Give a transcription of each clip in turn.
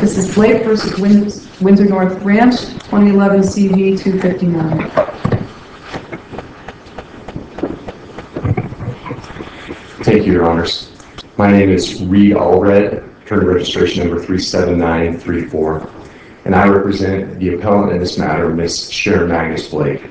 This is Blake versus Windsor North Ranch, 2011 CV 259. Thank you, Your Honors. My name is Reed Allred, attorney registration number 37934, and I represent the appellant in this matter, Ms. Sharon Magnus Blake.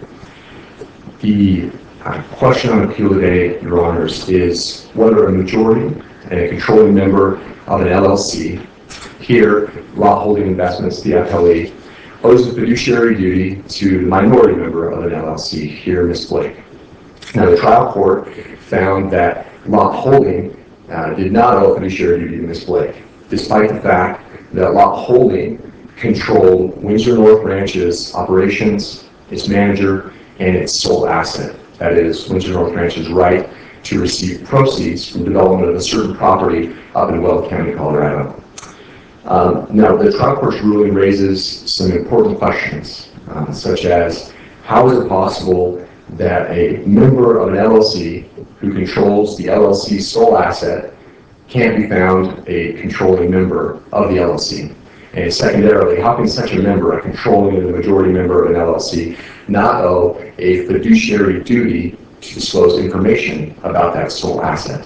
The question on appeal today, Your Honors, is whether a majority and a controlling member of an LLC, here Lot Holding Investments, the appellee, owes a fiduciary duty to the minority member of an LLC, here Ms. Blake. Now, the trial court found that Lot Holding did not owe a fiduciary duty to Ms. Blake, despite the fact that Lot Holding controlled Windsor North Ranch's operations, its manager, and its sole asset. That is, Windsor North Ranch's right to receive proceeds from development of a certain property up in Weld County, Colorado. Now, the trial court's ruling raises some important questions, such as how is it possible that a member of an LLC who controls the LLC's sole asset can't be found a controlling member of the LLC? And secondarily, how can such a member, a controlling or the majority member of an LLC, not owe a fiduciary duty to disclose information about that sole asset?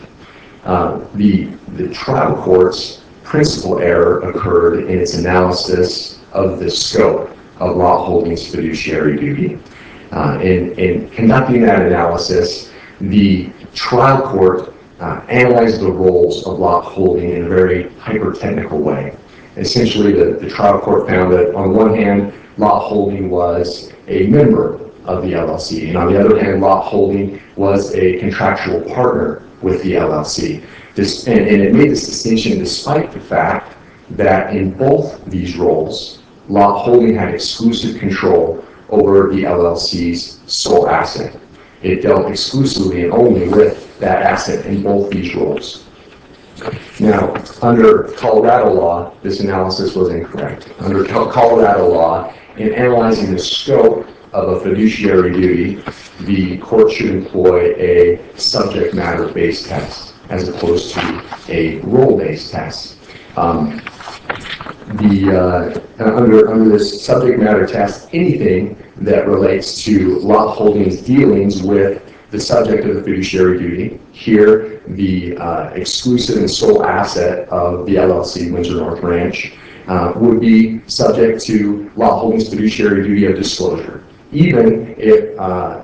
The trial court's principal error occurred in its analysis of the scope of Lot Holding's fiduciary duty. In conducting that analysis, the trial court analyzed the roles of Lot Holding in a very hyper-technical way. Essentially, the trial court found that on one hand, Lot Holding was a member of the LLC, and on the other hand, Lot Holding was a contractual partner with the LLC. And it made this distinction despite the fact that in both these roles, Lot Holding had exclusive control over the LLC's sole asset. It dealt exclusively and only with that asset in both these roles. Now, under Colorado law, this analysis was incorrect. Under Colorado law, in analyzing the scope of a fiduciary duty, the court should employ a subject matter-based test as opposed to a role-based test. Under this subject matter test, anything that relates to Lot Holding's dealings with the subject of the fiduciary duty, here the exclusive and sole asset of the LLC, Windsor North Ranch, would be subject to Lot Holding's fiduciary duty of disclosure, even if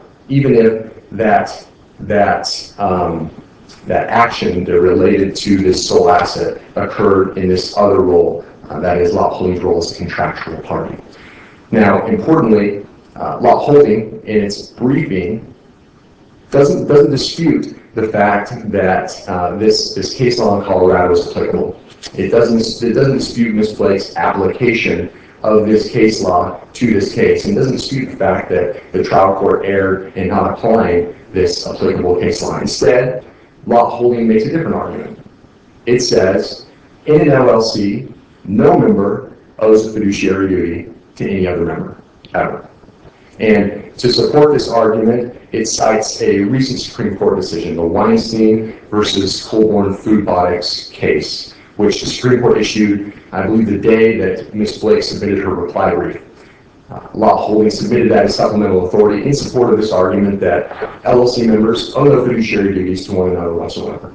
that action that related to this sole asset occurred in this other role, that is Lot Holding's role as a contractual party. Now, importantly, Lot Holding, in its briefing, doesn't dispute the fact that this case law in Colorado is applicable. It doesn't dispute Ms. Blake's application of this case law to this case, and doesn't dispute the fact that the trial court erred in not applying this applicable case law. Instead, Lot Holding makes a different argument. It says, in an LLC, no member owes a fiduciary duty to any other member, ever. And to support this argument, it cites a recent Supreme Court decision, the Weinstein versus Colborn Food Products case, which the Supreme Court issued, I believe, the day that Ms. Blake submitted her reply brief. Lot Holding submitted that as supplemental authority in support of this argument that LLC members owe no fiduciary duties to one another whatsoever.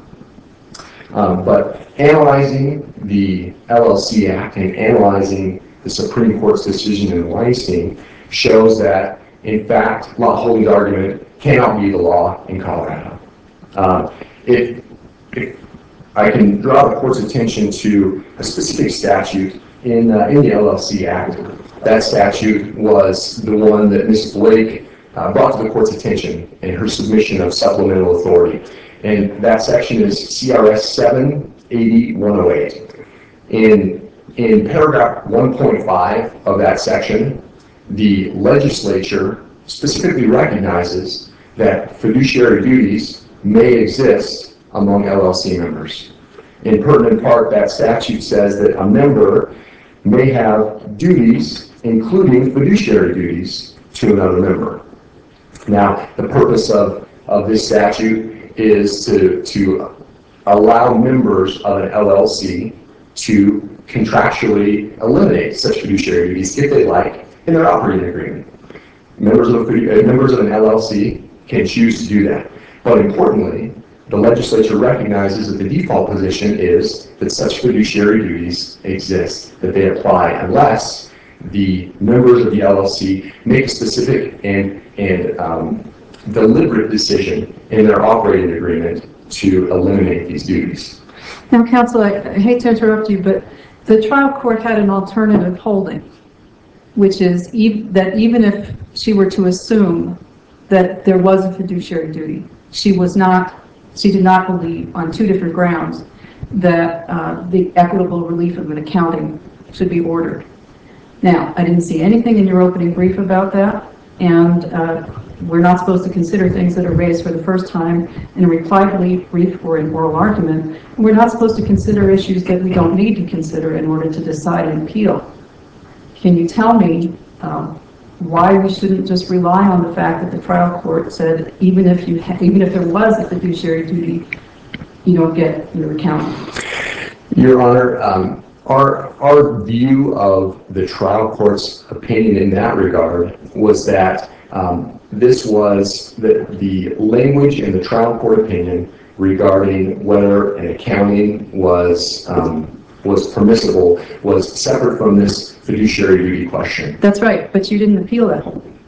But analyzing the LLC Act and analyzing the Supreme Court's decision in Weinstein shows that, in fact, Lot Holding's argument cannot be the law in Colorado. If I can draw the court's attention to a specific statute in the LLC Act. That statute was the one that Ms. Blake brought to the court's attention in her submission of supplemental authority. And that section is CRS 780-108. In paragraph 1.5 of that section, the legislature specifically recognizes that fiduciary duties may exist among LLC members. In pertinent part, that statute says that a member may have duties, including fiduciary duties, to another member. Now, the purpose of this statute is to allow members of an LLC to contractually eliminate such fiduciary duties if they like in their operating agreement. Members of an LLC can choose to do that. But importantly, the legislature recognizes that the default position is that such fiduciary duties exist, that they apply unless the members of the LLC make a specific and deliberate decision in their operating agreement to eliminate these duties. Now, counsel, I hate to interrupt you, but the trial court had an alternative holding, which is that even if she were to assume that there was a fiduciary duty, she did not believe on two different grounds that the equitable relief of an accounting should be ordered. Now, I didn't see anything in your opening brief about that, and we're not supposed to consider things that are raised for the first time in a reply brief or an oral argument. And we're not supposed to consider issues that we don't need to consider in order to decide an appeal. Can you tell me why we shouldn't just rely on the fact that the trial court said even if there was a fiduciary duty, you don't get your accounting? Your Honor, our view of the trial court's opinion in that regard was that this was the language in the trial court opinion regarding whether an accounting was permissible was separate from this fiduciary duty question. That's right, but you didn't appeal that holding.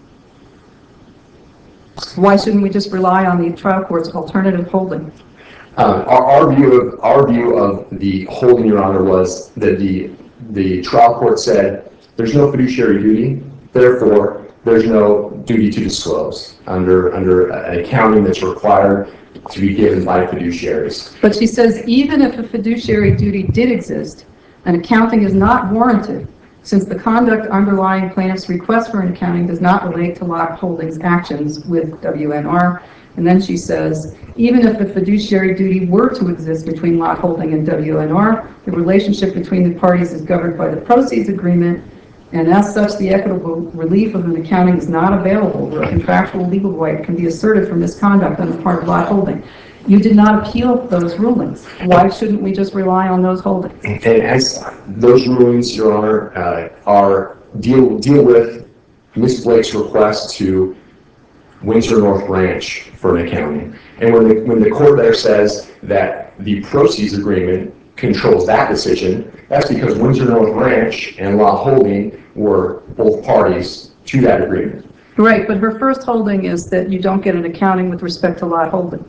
Why shouldn't we just rely on the trial court's alternative holding? Our view of the holding, Your Honor, was that the trial court said there's no fiduciary duty, therefore there's no duty to disclose under an accounting that's required to be given by fiduciaries. But she says even if a fiduciary duty did exist, an accounting is not warranted since the conduct underlying plaintiff's request for an accounting does not relate to Lock Holdings' actions with WNR. And then she says, even if the fiduciary duty were to exist between Lock Holding and WNR, the relationship between the parties is governed by the proceeds agreement, and as such, the equitable relief of an accounting is not available where a contractual legal right can be asserted for misconduct on the part of Lock Holding. You did not appeal those rulings. Why shouldn't we just rely on those holdings? And as those rulings, Your Honor, deal with Ms. Blake's request to Windsor North Ranch for an accounting. And when the court there says that the proceeds agreement controls that decision, that's because Windsor North Ranch and Lock Holding were both parties to that agreement. Right, but her first holding is that you don't get an accounting with respect to Lock Holding.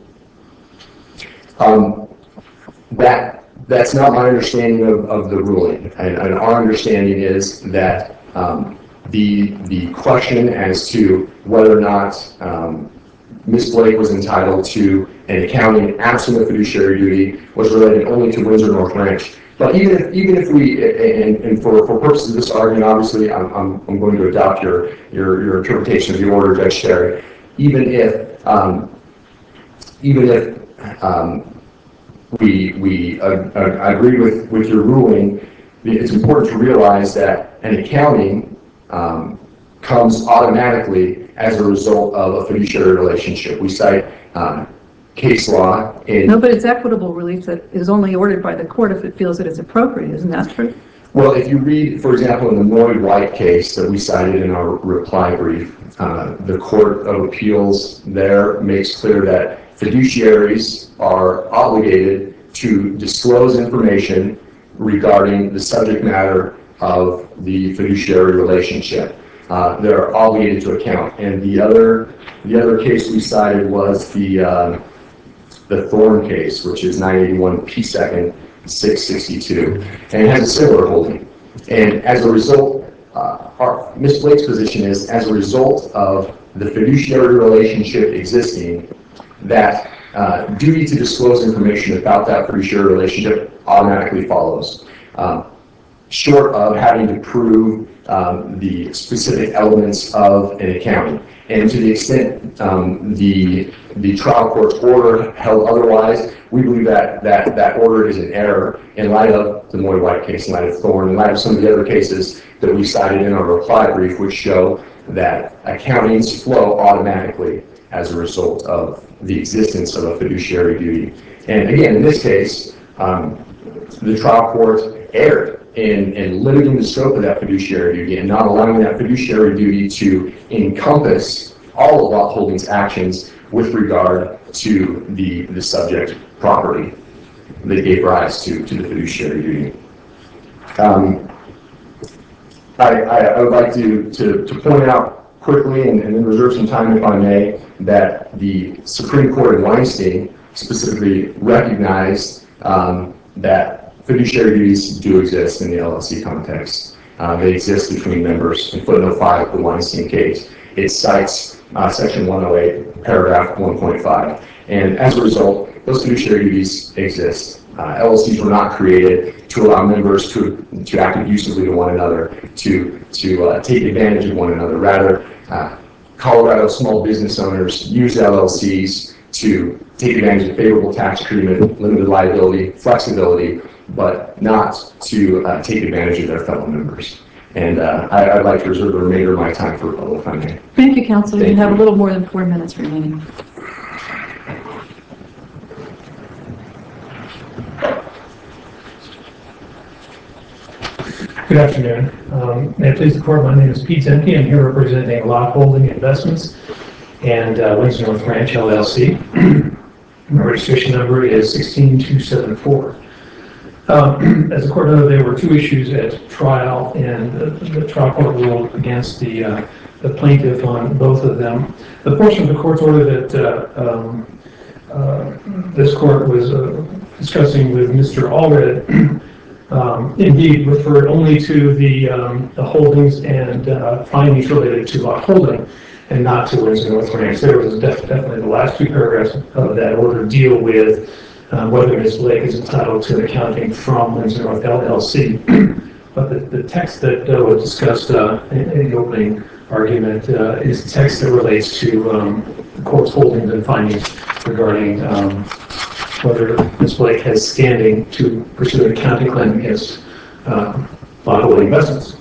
That's not my understanding of the ruling. And our understanding is that the question as to whether or not Ms. Blake was entitled to an accounting absent of fiduciary duty was related only to Windsor North Ranch. But even if we, and for purposes of this argument, obviously I'm going to adopt your interpretation of the order, Judge Sherry. Even if we agree with your ruling, it's important to realize that an accounting comes automatically as a result of a fiduciary relationship. We cite case law in... No, but it's equitable relief that is only ordered by the court if it feels that it's appropriate. Isn't that true? Well, if you read, for example, in the Moy White case that we cited in our reply brief, the Court of Appeals there makes clear that fiduciaries are obligated to disclose information regarding the subject matter of the fiduciary relationship. They're obligated to account. And the other case we cited was the Thorne case, which is 981 P. 2nd, 662, and it has a similar holding. And as a result, Ms. Blake's position is, as a result of the fiduciary relationship existing, that duty to disclose information about that fiduciary relationship automatically follows, short of having to prove the specific elements of an accounting. And to the extent the trial court's order held otherwise, we believe that order is an error in light of the Moy White case, in light of Thorne, in light of some of the other cases that we cited in our reply brief, which show that accountings flow automatically as a result of the existence of a fiduciary duty. And again, in this case, the trial court erred in limiting the scope of that fiduciary duty and not allowing that fiduciary duty to encompass all of Lot Holdings' actions with regard to the subject property that gave rise to the fiduciary duty. I would like to point out quickly, and then reserve some time if I may, that the Supreme Court in Weinstein specifically recognized that fiduciary duties do exist in the LLC context. They exist between members. In footnote 5 of the Weinstein case, it cites section 108, paragraph 1.5. And as a result, those fiduciary duties exist. LLCs were not created to allow members to act abusively to one another, to take advantage of one another. Rather, Colorado small business owners use LLCs to take advantage of favorable tax treatment, limited liability, flexibility, but not to take advantage of their fellow members. And I'd like to reserve the remainder of my time for rebuttal, if I may. Thank you, Counsel. You have a little more than 4 minutes remaining. Good afternoon. May it please the Court, my name is Pete Zemke. I'm here representing Lot Holding Investments and Windsor North Ranch LLC. My registration number is 16274. As the Court noted, there were 2 issues at trial, and the trial court ruled against the plaintiff on both of them. The portion of the Court's order that this Court was discussing with Mr. Allred indeed referred only to the holdings and findings related to Lot Holding and not to Windsor North Ranch. There was definitely the last 2 paragraphs of that order deal with whether Ms. Blake is entitled to accounting from Windsor North LLC. But the text that was discussed in the opening argument is text that relates to the Court's holdings and findings regarding whether Ms. Blake has standing to pursue an accounting claim against Lot Holding Investments.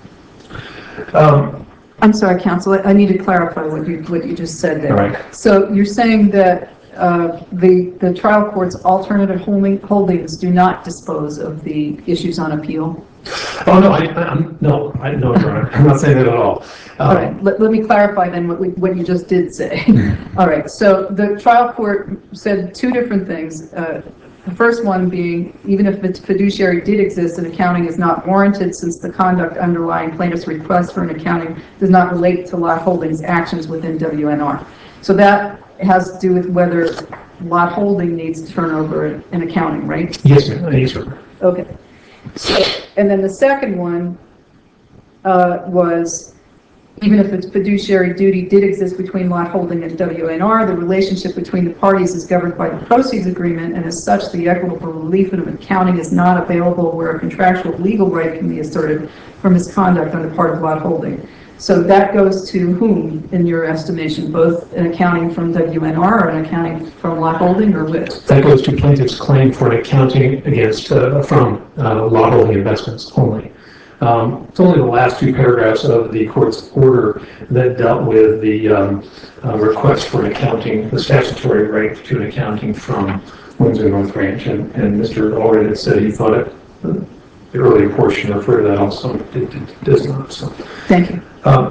I'm sorry, Counsel. I need to clarify what you just said there. All right. So you're saying that the trial court's alternative holdings do not dispose of the issues on appeal? Oh no, I'm not saying that at all. All right, let me clarify then what you just did say. All right, so the trial court said 2 different things. The first one being, even if the fiduciary did exist, an accounting is not warranted since the conduct underlying plaintiff's request for an accounting does not relate to Lot Holding's actions within WNR. So that has to do with whether Lot Holding needs to turn over an accounting, right? Yes, ma'am. Yes, sir. Okay. So, and then the second one was, even if its fiduciary duty did exist between Lot Holding and WNR, the relationship between the parties is governed by the proceeds agreement, and as such, the equitable relief of accounting is not available where a contractual legal right can be asserted for misconduct on the part of Lot Holding. So that goes to whom, in your estimation, both an accounting from WNR or an accounting from Lot Holding, or which? That goes to plaintiff's claim for an accounting against from Lot Holding Investments only. It's only the last 2 paragraphs of the Court's order that dealt with the request for an accounting, the statutory right to an accounting from Windsor North Ranch, and Mr. Allred had said he thought it, the earlier portion referred to that also. It does not. So. Thank you.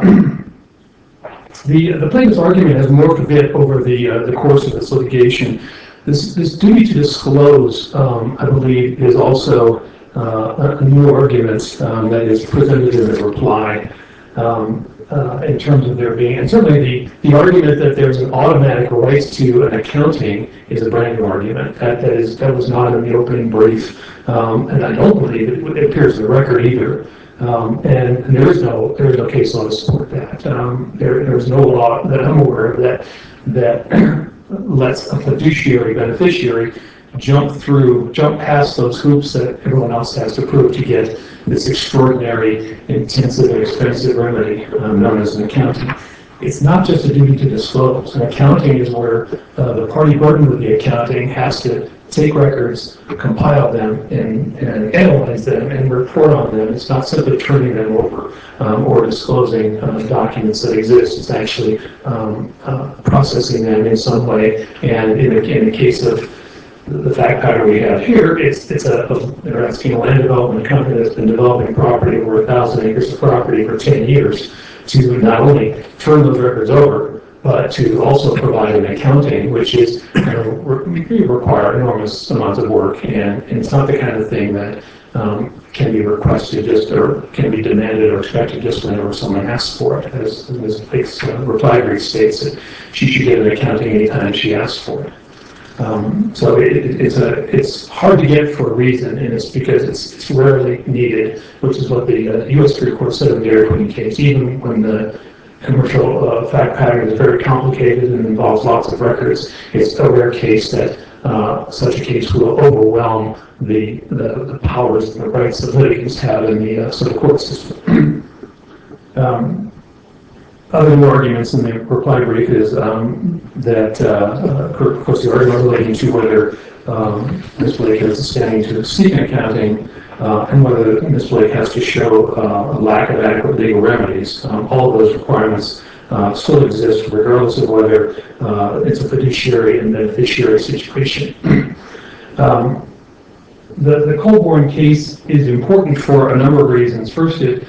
The plaintiff's argument has morphed a bit over the course of this litigation. This duty to disclose, I believe, is also a new argument that is presented in the reply in terms of there being, and certainly the argument that there's an automatic right to an accounting is a brand new argument. That was not in the opening brief, and I don't believe it appears in the record either. And there is no case law to support that. There is no law that I'm aware of that lets a fiduciary beneficiary jump past those hoops that everyone else has to prove to get this extraordinary, intensive, and expensive remedy known as an accounting. It's not just a duty to disclose. An accounting is where the party burdened with the accounting has to take records, compile them, and analyze them, and report on them. It's not simply turning them over or disclosing documents that exist. It's actually processing them in some way. And in the case of the fact pattern we have here, they're asking a land development company that's been developing property over 1,000 acres of property for 10 years to not only turn those records over, but to also provide an accounting, which is require enormous amounts of work, and it's not the kind of thing that can be requested just or can be demanded or expected just whenever someone asks for it. As Ms. Blake's reply brief states, that she should get an accounting anytime she asks for it. So it's hard to get for a reason, and it's because it's rarely needed, which is what the U.S. Supreme Court said in the Dairy Queen case. Even when the commercial fact pattern is very complicated and involves lots of records, it's a rare case that such a case will overwhelm the powers and the rights that litigants have in the civil court system. Other new arguments in the reply brief is that, of course, the argument relating to whether Ms. Blake has the standing to seek an accounting and whether Ms. Blake has to show a lack of adequate legal remedies. All of those requirements still exist regardless of whether it's a fiduciary and beneficiary situation. The Colborne case is important for a number of reasons. First, it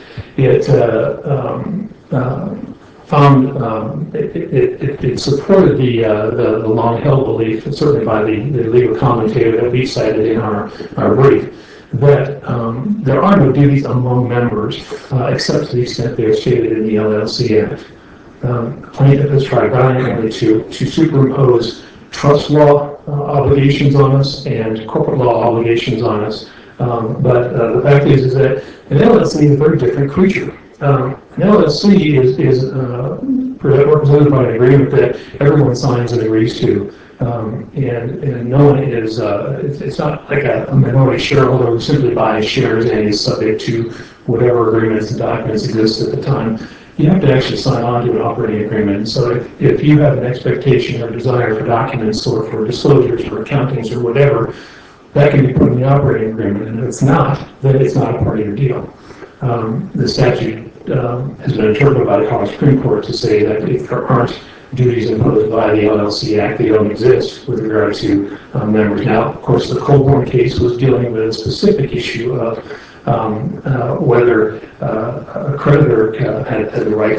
supported the long-held belief, certainly by the legal commentator that we cited in our brief, that there are no duties among members except to the extent they are stated in the LLC Act. The plaintiff has tried valiantly to superimpose trust law obligations on us and corporate law obligations on us, but the fact is that an LLC is a very different creature. An LLC is represented by an agreement that everyone signs and agrees to, and no one is, it's not like a minority shareholder who simply buys shares and is subject to whatever agreements and documents exist at the time. You have to actually sign on to an operating agreement. So if you have an expectation or desire for documents or for disclosures or accountings or whatever, that can be put in the operating agreement, and if it's not, then it's not a part of your deal. The statute has been interpreted by the Colorado Supreme Court to say that if there aren't duties imposed by the LLC Act, they don't exist with regard to members. Now, of course, the Colborne case was dealing with a specific issue of whether a creditor had the right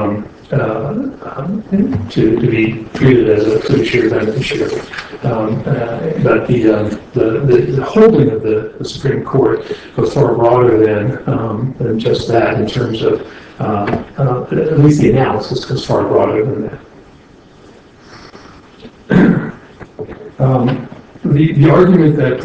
to be treated as a fiduciary beneficiary. But the holding of the Supreme Court goes far broader than just that in terms of, at least the analysis goes far broader than that. The argument that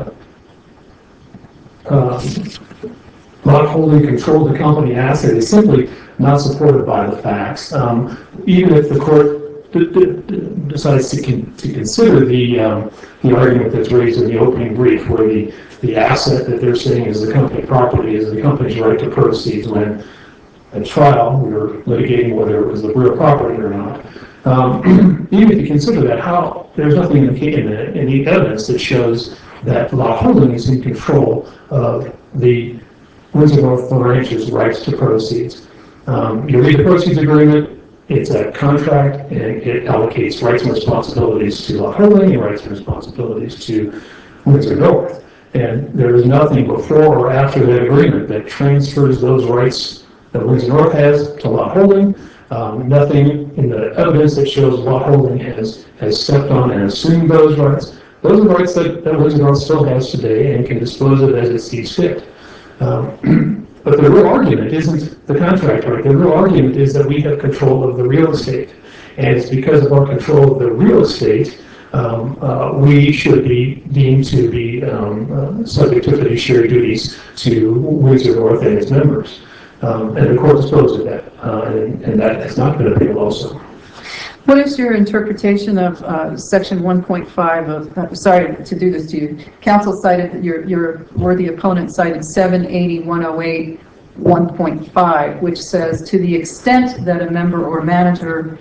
lot holding controlled the company asset is simply not supported by the facts. Even if the court decides to consider the argument that's raised in the opening brief, where the asset that they're saying is the company property is the company's right to proceeds, when at trial we were litigating whether it was the real property or not. Even if you consider that, there's nothing in the evidence that shows that lot holding is in control of the Windsor North Ranch's rights to proceeds. You read the proceeds agreement, it's a contract, and it allocates rights and responsibilities to lot holding and rights and responsibilities to Windsor North. And there is nothing before or after that agreement that transfers those rights that Windsor North has to lot holding. Nothing in the evidence that shows lot holding has stepped on and assumed those rights. Those are rights that Windsor North still has today and can dispose of as it sees fit. But the real argument isn't the contract right. The real argument is that we have control of the real estate. And it's because of our control of the real estate, we should be deemed to be subject to fiduciary duties to Windsor North and its members. And the court disposed of that, and that has not been appealed also. What is your interpretation of section 1.5 of, sorry to do this to you, counsel cited, your worthy opponent cited 780-108 1.5, which says, to the extent that a member or manager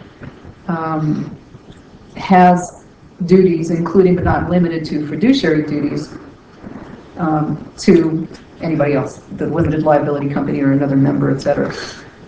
has duties, including but not limited to fiduciary duties, to anybody else, the limited liability company or another member, etc.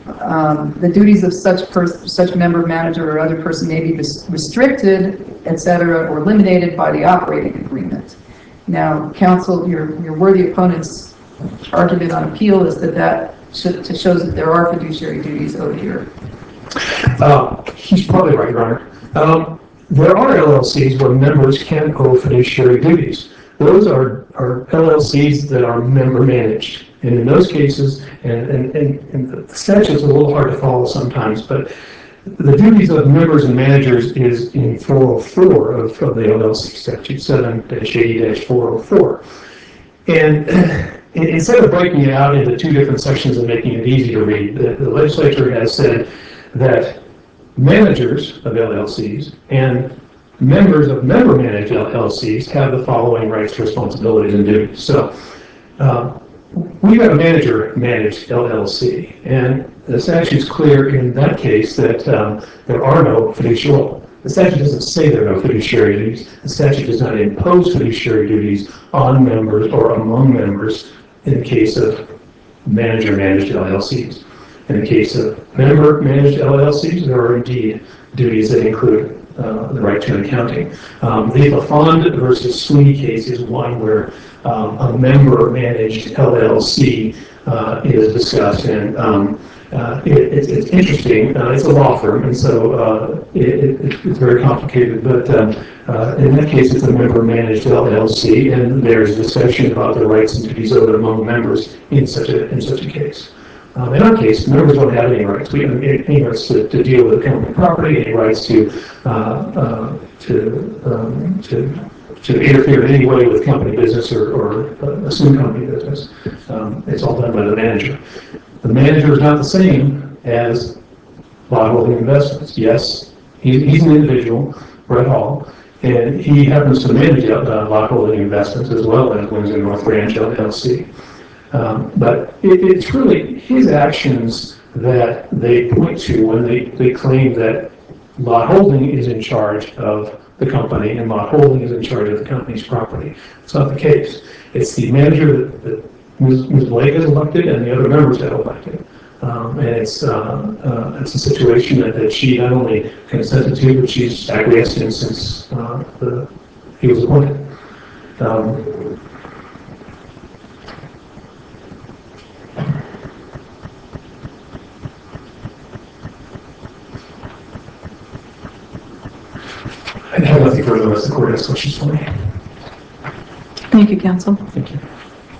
the duties of such member, manager, or other person may be restricted, etc., or eliminated by the operating agreement. Now, counsel, your worthy opponent's argument on appeal is that shows that there are fiduciary duties owed here. He's probably right, Your Honor. There are LLCs where members can owe fiduciary duties. Those are LLCs that are member managed. And in those cases, and the statute's a little hard to follow sometimes, but the duties of members and managers is in 404 of the LLC statute, 7-80-404. And instead of breaking it out into two different sections and making it easy to read, the legislature has said that managers of LLCs and members of member-managed LLCs have the following rights, responsibilities, and duties. So we've got a manager-managed LLC, and the statute is clear in that case that there are no fiduciary. The statute doesn't say there are no fiduciary duties. The statute does not impose fiduciary duties on members or among members in the case of manager-managed LLCs. In the case of member-managed LLCs, there are indeed duties that include the right to an accounting. The Lafond versus Sweeney case is one where a member-managed LLC is discussed, and it's interesting. It's a law firm, and so it's very complicated. But in that case, it's a member-managed LLC, and there's discussion about the rights and duties owed among members in such a case. In our case, members don't have any rights. We don't have any rights to deal with company property, any rights to interfere in any way with company business or assume company business. It's all done by the manager. The manager is not the same as Lot Holding Investments. Yes, he's an individual, Brett Hall, and he happens to manage Lot Holding Investments as well as Windsor North Ranch LLC. But it's really his actions that they point to when they claim that Lot Holding is in charge of the company and Lot Holding is in charge of the company's property. It's not the case. It's the manager that Ms. Blake has elected and the other members have elected. And it's a situation that she not only consented to, but she's acquiesced in since he was appointed. I have nothing further unless the court has questions for me. Thank you, counsel. Thank you.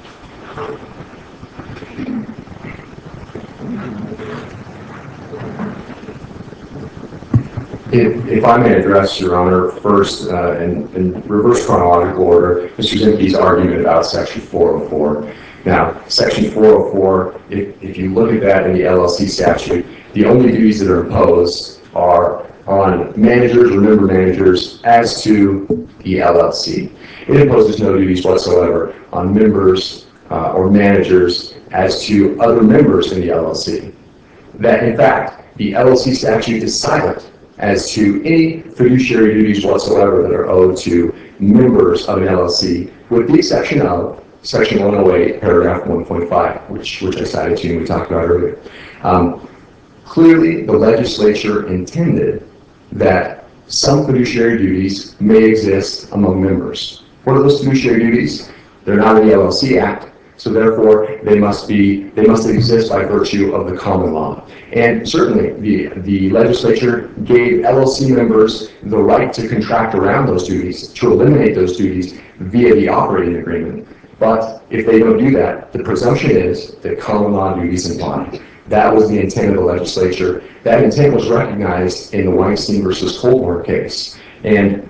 If I may address, Your Honor, first in reverse chronological order, Mr. Zimke's argument about Section 404. Now, Section 404, if you look at that in the LLC statute, the only duties that are imposed are on managers or member managers as to the LLC. It imposes no duties whatsoever on members or managers as to other members in the LLC. That, in fact, the LLC statute is silent as to any fiduciary duties whatsoever that are owed to members of an LLC, with the exception of Section 108, paragraph 1.5, which I cited to you and we talked about earlier. Clearly, the legislature intended that some fiduciary duties may exist among members. What are those fiduciary duties? They're not in the LLC Act, so therefore they must exist by virtue of the common law. And certainly the legislature gave LLC members the right to contract around those duties, to eliminate those duties via the operating agreement. But if they don't do that, the presumption is that common law duties apply. That was the intent of the legislature. That intent was recognized in the Weinstein versus Colborne case. And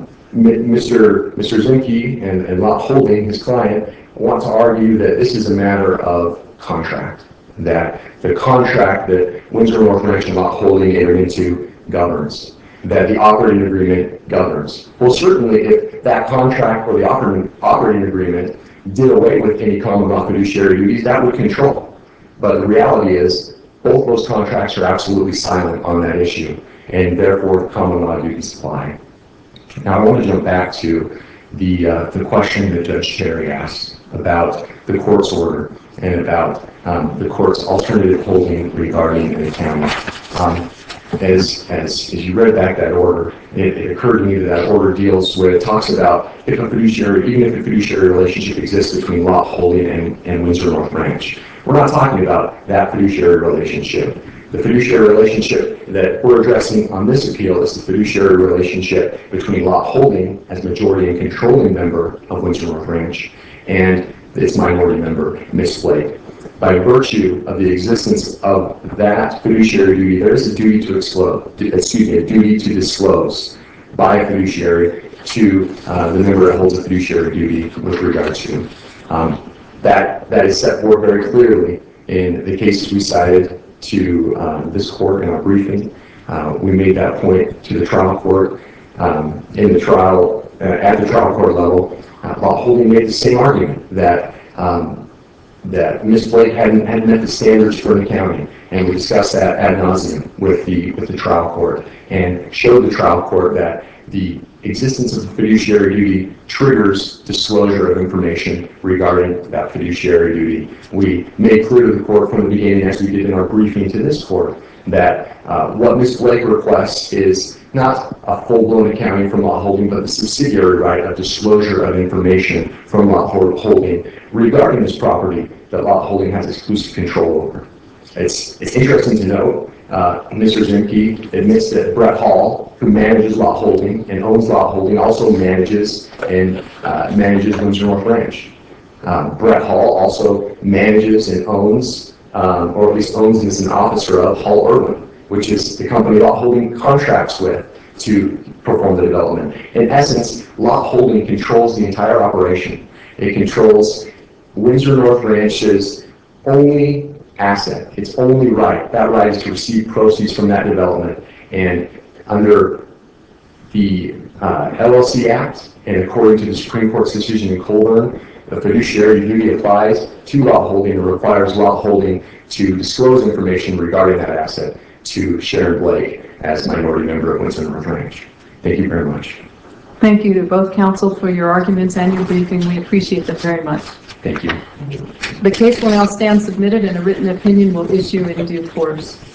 Mr. Zimke and Lot Holding, his client, want to argue that this is a matter of contract, that the contract that Windsor North Ranch and Lot Holding entered into governs, that the operating agreement governs. Well, certainly if that contract or the operating agreement did away with any common law fiduciary duties, that would control. But the reality is, both those contracts are absolutely silent on that issue, and therefore common law duties apply. Now I want to jump back to the question that Judge Cherry asked about the court's order and about the court's alternative holding regarding an accounting. As you read back that order, it occurred to me that order talks about if a fiduciary, even if a fiduciary relationship exists between Lot Holding and Windsor North Ranch. We're not talking about that fiduciary relationship. The fiduciary relationship that we're addressing on this appeal is the fiduciary relationship between Lot Holding as majority and controlling member of Windsor North Ranch and its minority member, Ms. Blake. By virtue of the existence of that fiduciary duty, there is a duty to disclose by a fiduciary to the member that holds a fiduciary duty with regard to. That is set forth very clearly in the cases we cited to this court in our briefing. We made that point to the trial court. In the trial, at the trial court level, Lot Holding made the same argument that Ms. Blake hadn't met the standards for an accounting, and we discussed that ad nauseum with the trial court and showed the trial court that the existence of the fiduciary duty triggers disclosure of information regarding that fiduciary duty. We made clear to the court from the beginning, as we did in our briefing to this court, that what Ms. Blake requests is not a full-blown accounting from Lot Holding, but the subsidiary right of disclosure of information from Lot Holding regarding this property that Lot Holding has exclusive control over. It's interesting to note, Mr. Zimke admits that Brett Hall, who manages Lot Holding and owns Lot Holding, also manages Windsor North Ranch. Brett Hall also manages and owns, or at least owns and is an officer of Hall Irwin, which is the company Lot Holding contracts with to perform the development. In essence, Lot Holding controls the entire operation. It controls Windsor North Ranch's only asset, its only right. That right is to receive proceeds from that development. And under the LLC Act, and according to the Supreme Court's decision in Colburn, the fiduciary duty applies to Lot Holding and requires Lot Holding to disclose information regarding that asset to Sharon Blake as minority member of Windsor North Ranch. Thank you very much. Thank you to both counsel for your arguments and your briefing. We appreciate them very much. Thank you. The case will now stand submitted and a written opinion will issue in due course.